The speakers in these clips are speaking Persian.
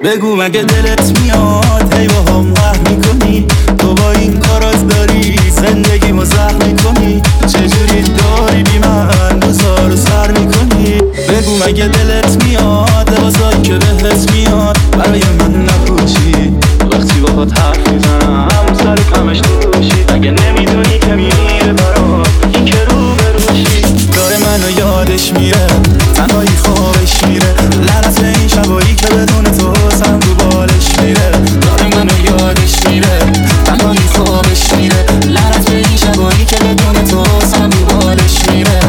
بگو مگه دلت میاد هی با هم قهر میکنی؟ تو با این کارات داری زندگی ما زهر میکنی. چجوری داری بی من روزا رو سر میکنی؟ بگو مگه دلت میاد لباسایی که بهت میاد برای من نپوشی؟ وقتی باهات حرف میزنم سر کمش توشی. اگه نمیدونی که میره برات این که رو بروشی. داره منو یادش میره تنهایی خوابش میره. لعنت به این شبایی که بدون تو سرم رو بالش میره. داره منو یادش میره تنهایی خوابش میره. لعنت به این شبایی که بدون تو سرم رو بالش میره.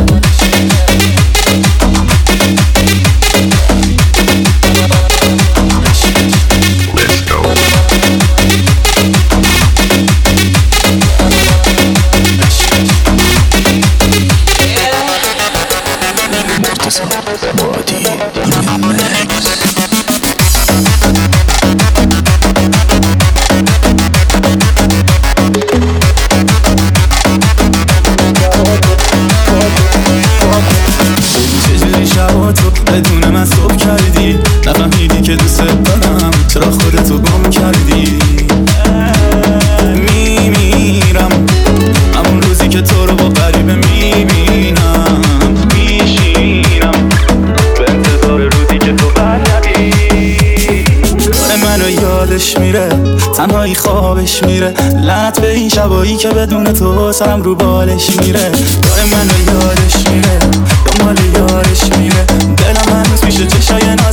بدون من صبح کردی نفهمیدی که دوست دارم چرا خودتو گم کردی. میمیرم همون روزی که تو رو با غریبه میبینم. میشینم به انتظار روزی که تو برگردی. داره منو یادش میره تنهایی خوابش میره. لعنت به این شبایی که بدون تو سرم رو بالش میره. داره منو یادش میره دنبال یارش میره. دلم هنوز پیش چشای